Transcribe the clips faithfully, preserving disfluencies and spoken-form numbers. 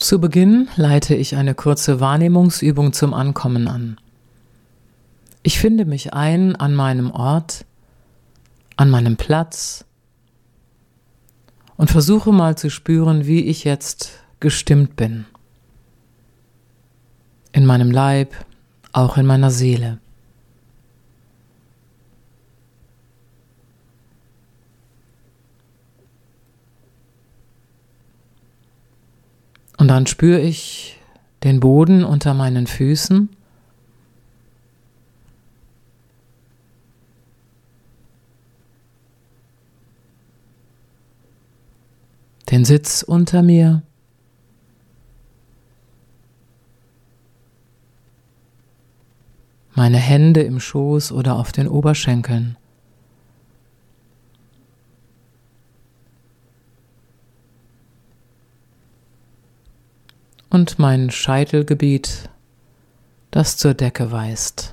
Zu Beginn leite ich eine kurze Wahrnehmungsübung zum Ankommen an. Ich finde mich ein an meinem Ort, an meinem Platz und versuche mal zu spüren, wie ich jetzt gestimmt bin. In meinem Leib, auch in meiner Seele. Und dann spüre ich den Boden unter meinen Füßen. Den Sitz unter mir. Meine Hände im Schoß oder auf den Oberschenkeln. Und mein Scheitelgebiet, das zur Decke weist.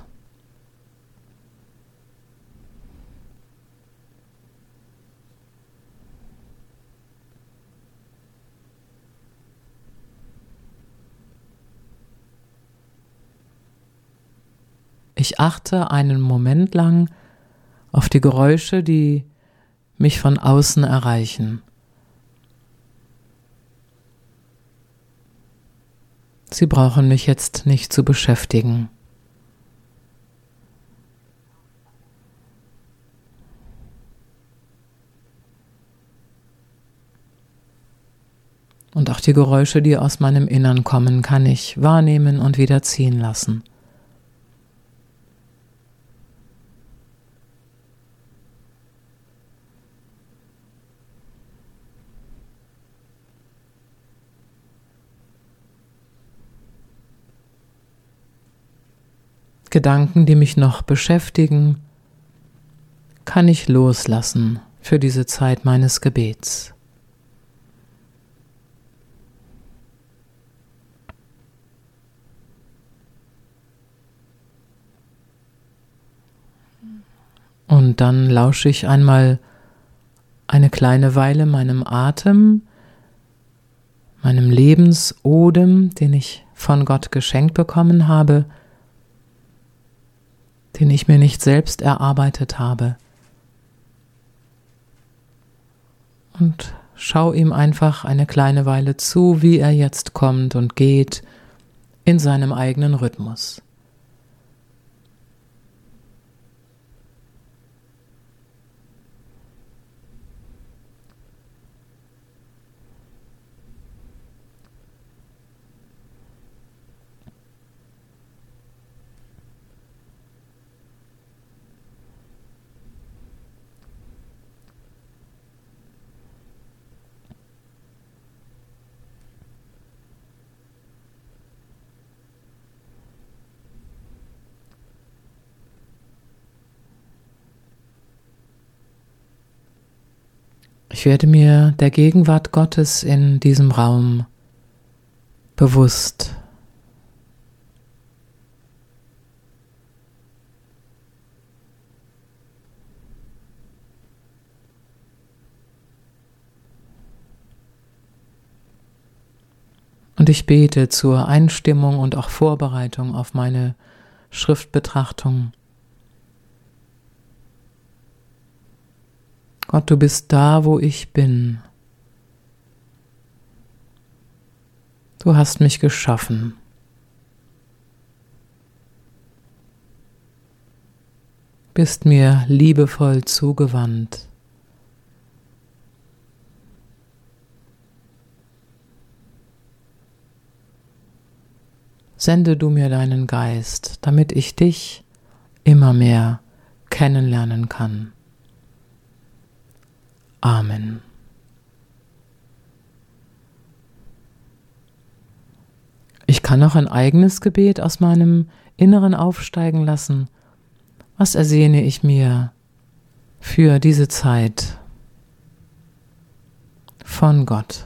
Ich achte einen Moment lang auf die Geräusche, die mich von außen erreichen. Sie brauchen mich jetzt nicht zu beschäftigen. Und auch die Geräusche, die aus meinem Innern kommen, kann ich wahrnehmen und wieder ziehen lassen. Gedanken, die mich noch beschäftigen, kann ich loslassen für diese Zeit meines Gebets. Und dann lausche ich einmal eine kleine Weile meinem Atem, meinem Lebensodem, den ich von Gott geschenkt bekommen habe, den ich mir nicht selbst erarbeitet habe. Und schau ihm einfach eine kleine Weile zu, wie er jetzt kommt und geht in seinem eigenen Rhythmus. Ich werde mir der Gegenwart Gottes in diesem Raum bewusst. Und ich bete zur Einstimmung und auch Vorbereitung auf meine Schriftbetrachtung. Gott, du bist da, wo ich bin. Du hast mich geschaffen. Bist mir liebevoll zugewandt. Sende du mir deinen Geist, damit ich dich immer mehr kennenlernen kann. Amen. Ich kann auch ein eigenes Gebet aus meinem Inneren aufsteigen lassen. Was ersehne ich mir für diese Zeit von Gott?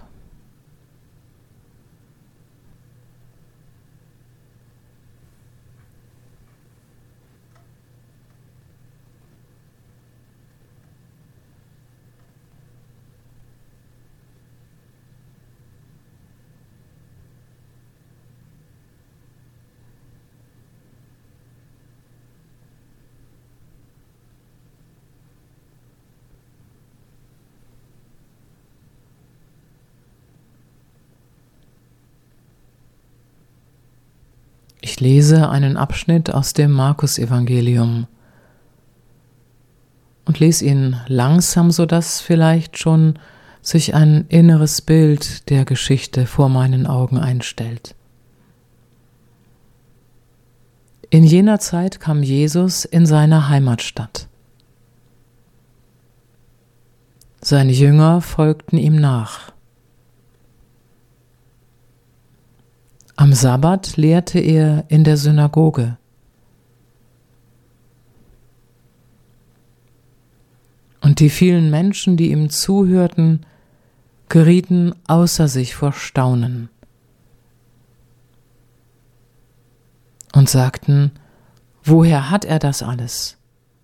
Ich lese einen Abschnitt aus dem Markus-Evangelium und lese ihn langsam, sodass vielleicht schon sich ein inneres Bild der Geschichte vor meinen Augen einstellt. In jener Zeit kam Jesus in seine Heimatstadt. Seine Jünger folgten ihm nach. Am Sabbat lehrte er in der Synagoge. Und die vielen Menschen, die ihm zuhörten, gerieten außer sich vor Staunen und sagten: Woher hat er das alles?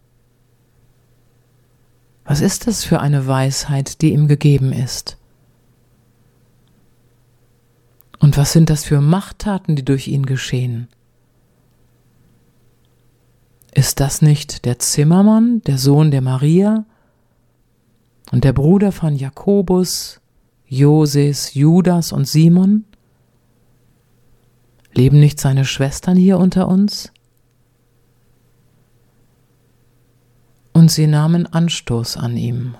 Was ist das für eine Weisheit, die ihm gegeben ist? Und was sind das für Machttaten, die durch ihn geschehen? Ist das nicht der Zimmermann, der Sohn der Maria und der Bruder von Jakobus, Joses, Judas und Simon? Leben nicht seine Schwestern hier unter uns? Und sie nahmen Anstoß an ihm.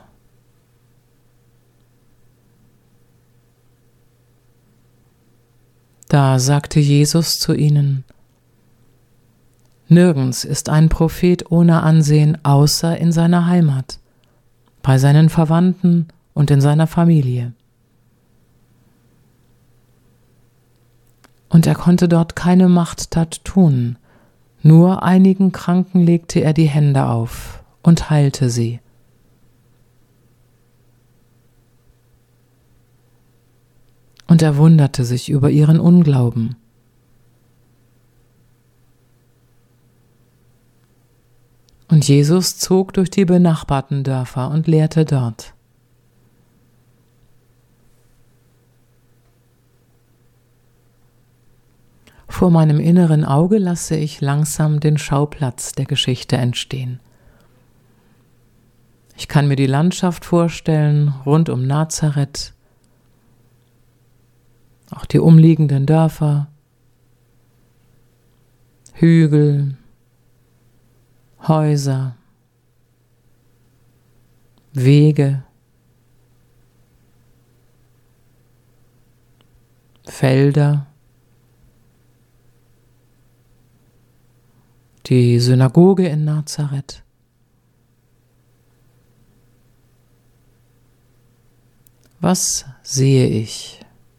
Da sagte Jesus zu ihnen: Nirgends ist ein Prophet ohne Ansehen, außer in seiner Heimat, bei seinen Verwandten und in seiner Familie. Und er konnte dort keine Machttat tun, nur einigen Kranken legte er die Hände auf und heilte sie. Und er wunderte sich über ihren Unglauben. Und Jesus zog durch die benachbarten Dörfer und lehrte dort. Vor meinem inneren Auge lasse ich langsam den Schauplatz der Geschichte entstehen. Ich kann mir die Landschaft vorstellen, rund um Nazareth, auch die umliegenden Dörfer, Hügel, Häuser, Wege, Felder, die Synagoge in Nazareth. Was sehe ich?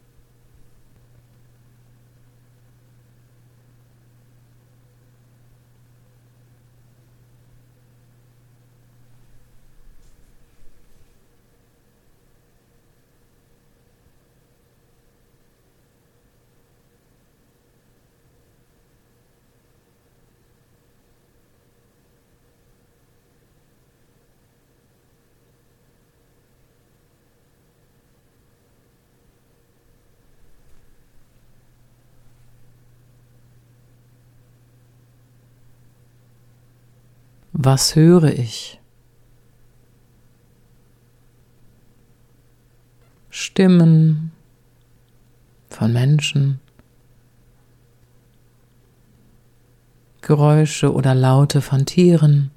Was höre ich? Stimmen von Menschen, Geräusche oder Laute von Tieren,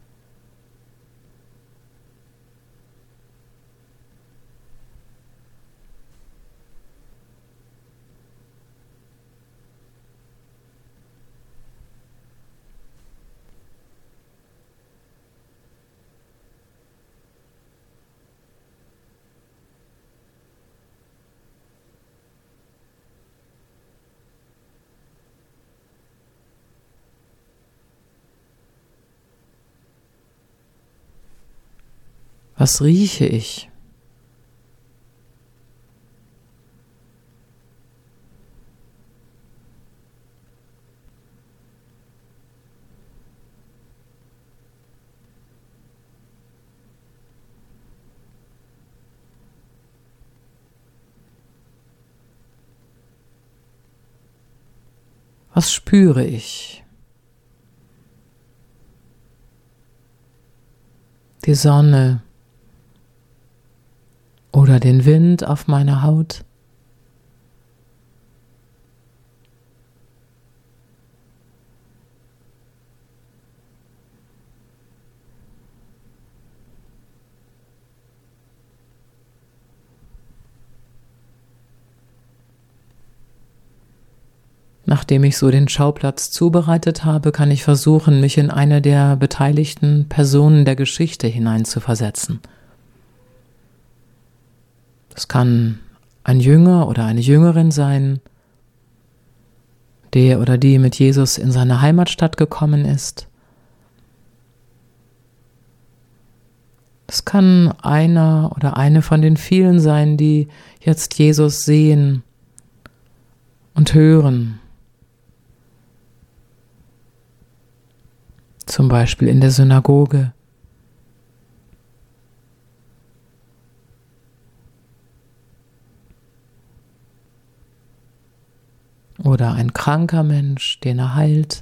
was rieche ich? Was spüre ich? Die Sonne oder den Wind auf meiner Haut? Nachdem ich so den Schauplatz zubereitet habe, kann ich versuchen, mich in eine der beteiligten Personen der Geschichte hineinzuversetzen. Es kann ein Jünger oder eine Jüngerin sein, der oder die mit Jesus in seine Heimatstadt gekommen ist. Es kann einer oder eine von den vielen sein, die jetzt Jesus sehen und hören. Zum Beispiel in der Synagoge. Oder ein kranker Mensch, den er heilt.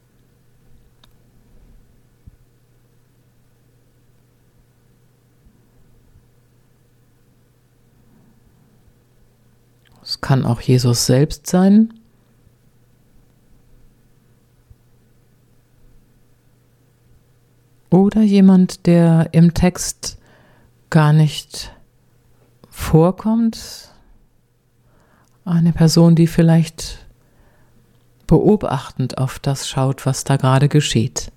Es kann auch Jesus selbst sein. Oder jemand, der im Text gar nicht vorkommt. Eine Person, die vielleicht beobachtend auf das schaut, was da gerade geschieht.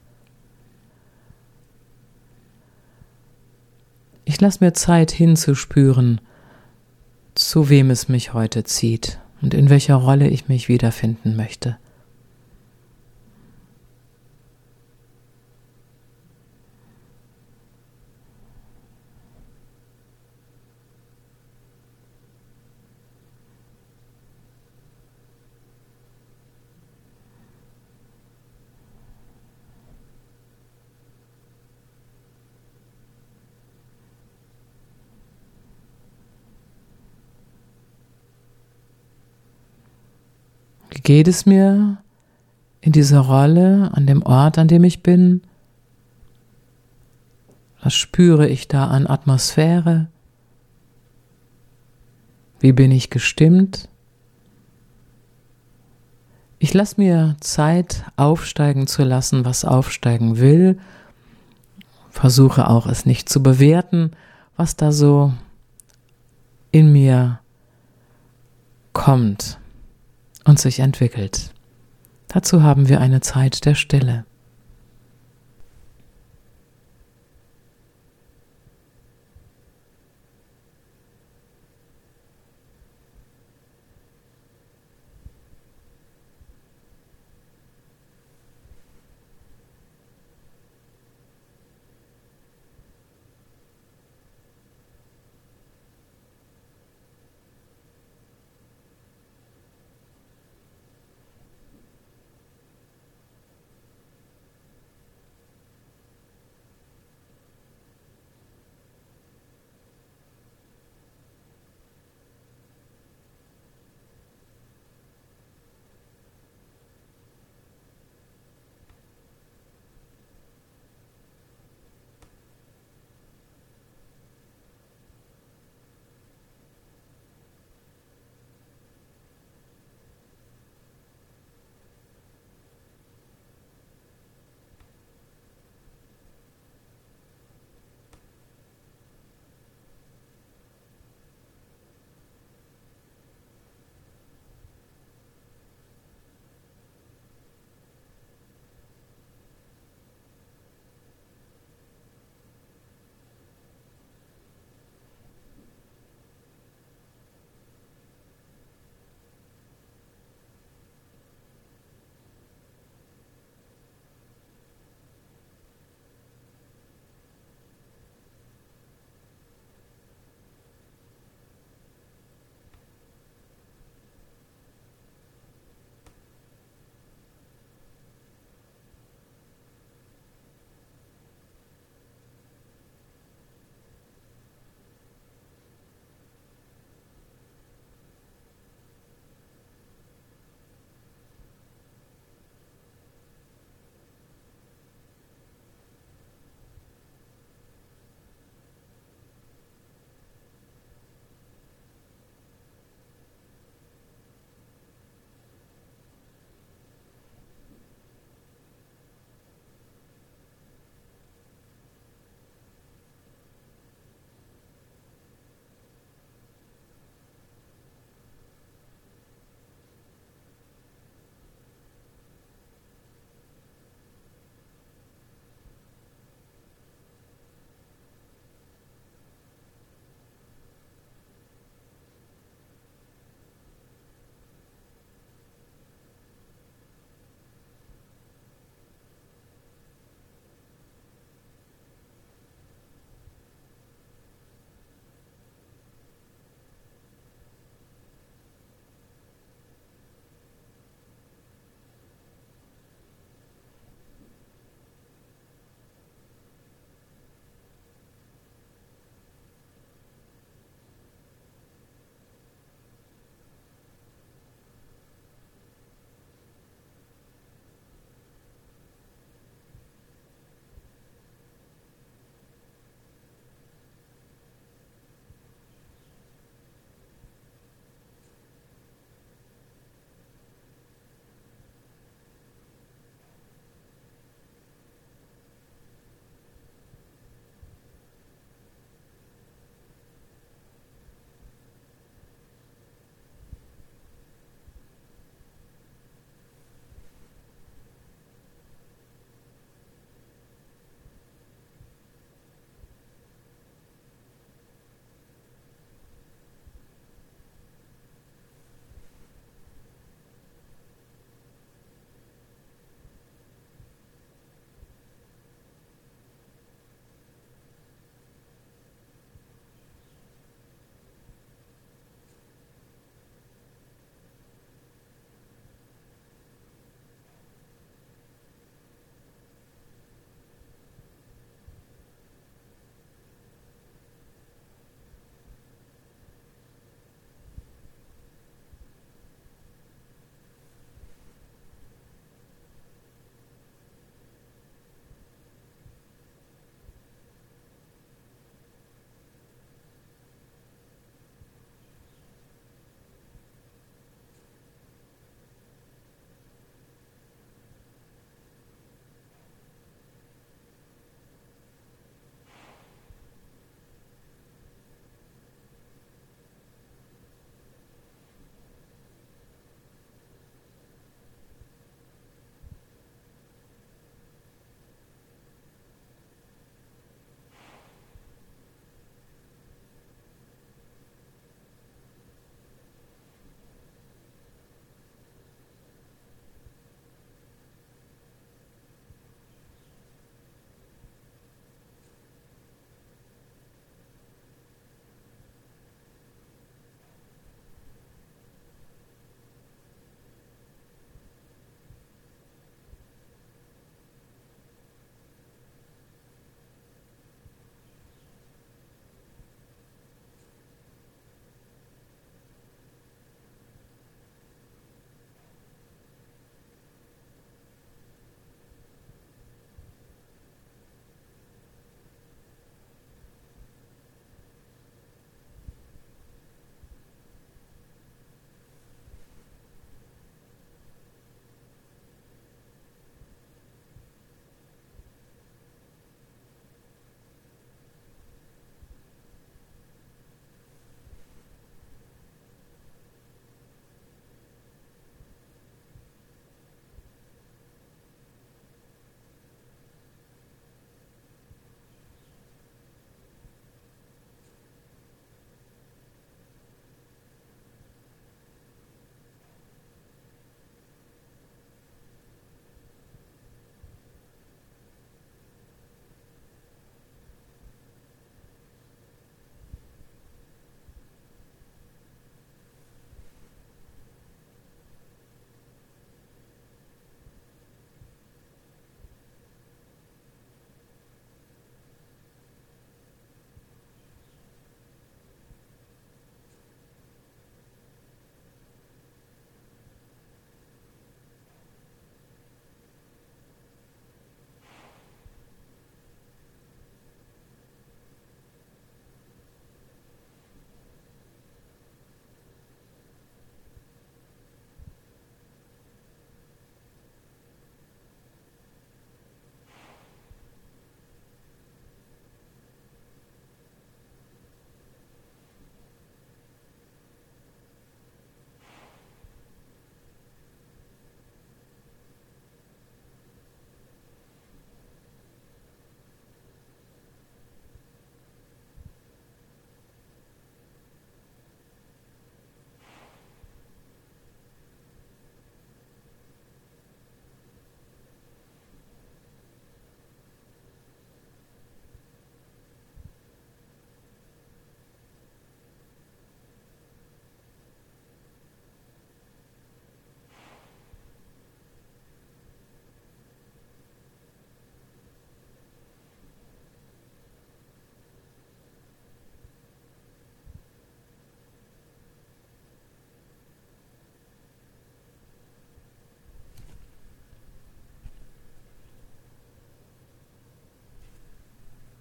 Ich lasse mir Zeit hinzuspüren, zu wem es mich heute zieht und in welcher Rolle ich mich wiederfinden möchte. Wie geht es mir in dieser Rolle, an dem Ort, an dem ich bin? Was spüre ich da an Atmosphäre? Wie bin ich gestimmt? Ich lasse mir Zeit, aufsteigen zu lassen, was aufsteigen will. Versuche auch, es nicht zu bewerten, was da so in mir kommt und sich entwickelt. Dazu haben wir eine Zeit der Stille.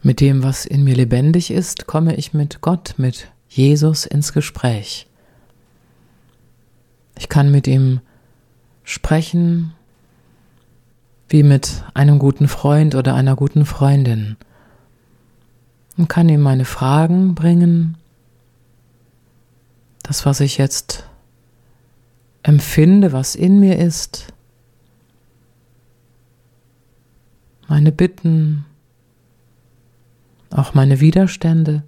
Mit dem, was in mir lebendig ist, komme ich mit Gott, mit Jesus ins Gespräch. Ich kann mit ihm sprechen, wie mit einem guten Freund oder einer guten Freundin, und kann ihm meine Fragen bringen, das, was ich jetzt empfinde, was in mir ist, meine Bitten, auch meine Widerstände.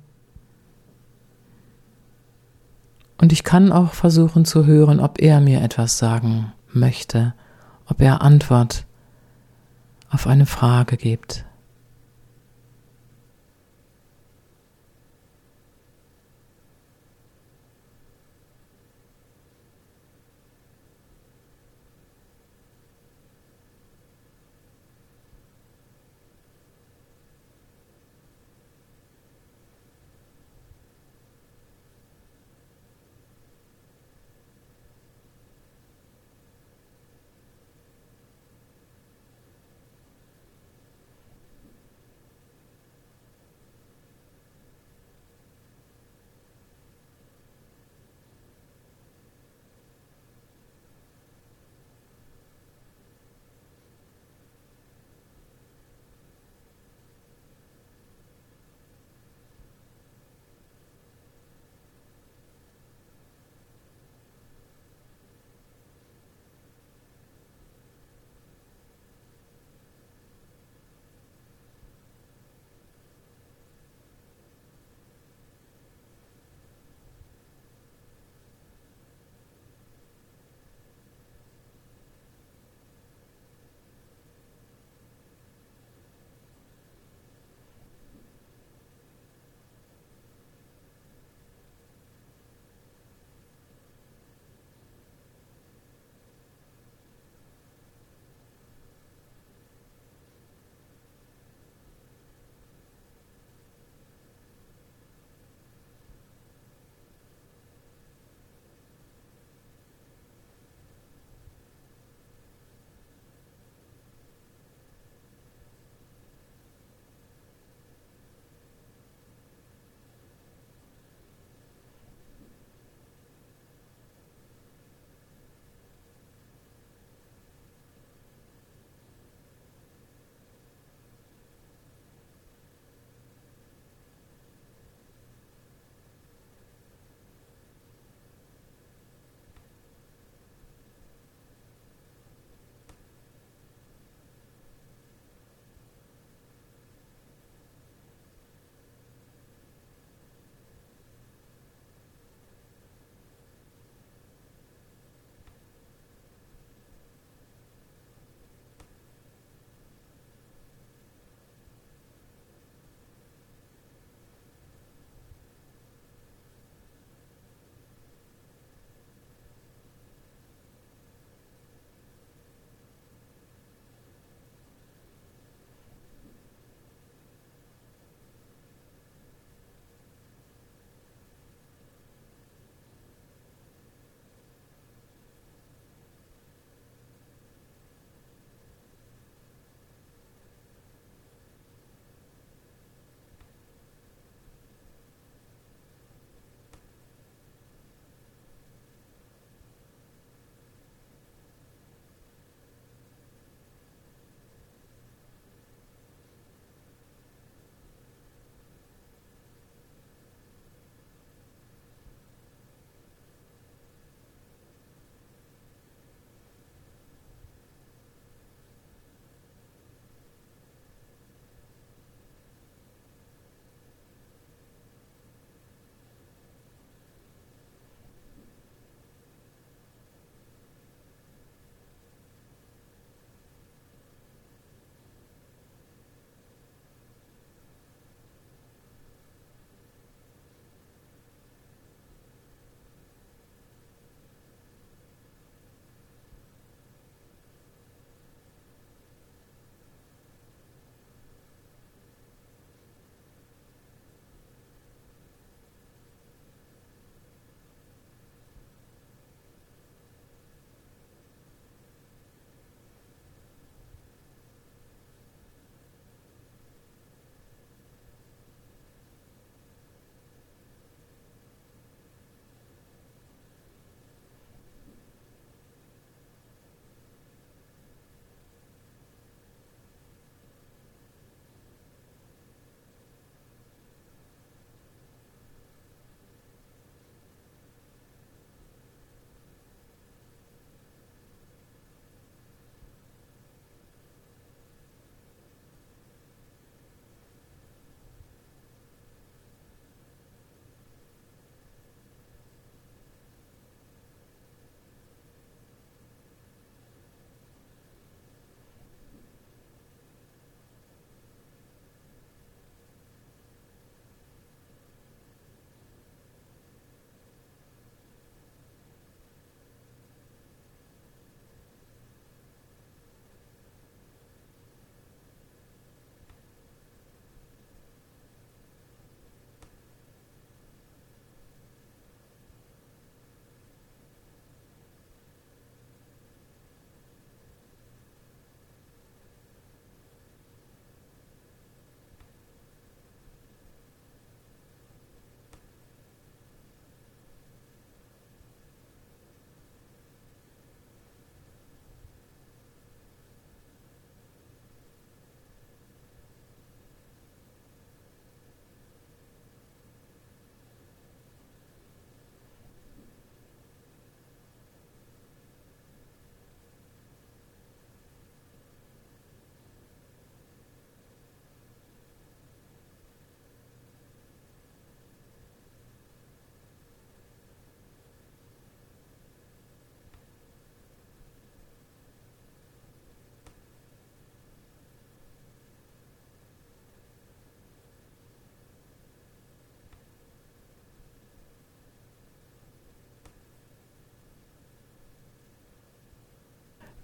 Und ich kann auch versuchen zu hören, ob er mir etwas sagen möchte, ob er Antwort auf eine Frage gibt.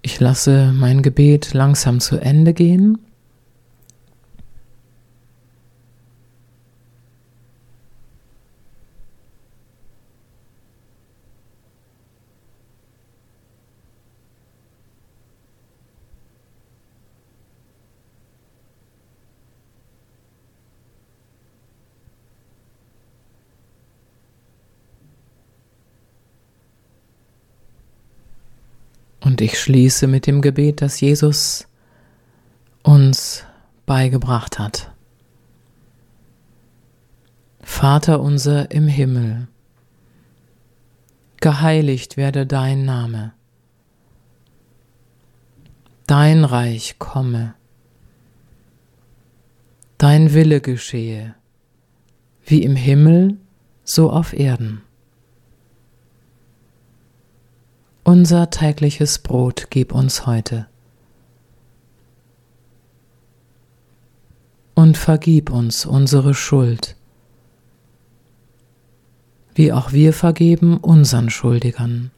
Ich lasse mein Gebet langsam zu Ende gehen. Und ich schließe mit dem Gebet, das Jesus uns beigebracht hat. Vater unser im Himmel, geheiligt werde dein Name. Dein Reich komme. Dein Wille geschehe, wie im Himmel, so auf Erden. Unser tägliches Brot gib uns heute und vergib uns unsere Schuld, wie auch wir vergeben unseren Schuldigern.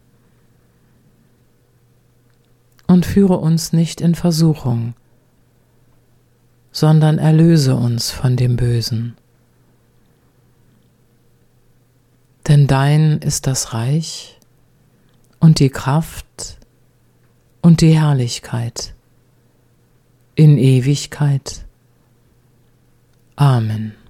Und führe uns nicht in Versuchung, sondern erlöse uns von dem Bösen. Denn dein ist das Reich und die Kraft und die Herrlichkeit in Ewigkeit. Amen.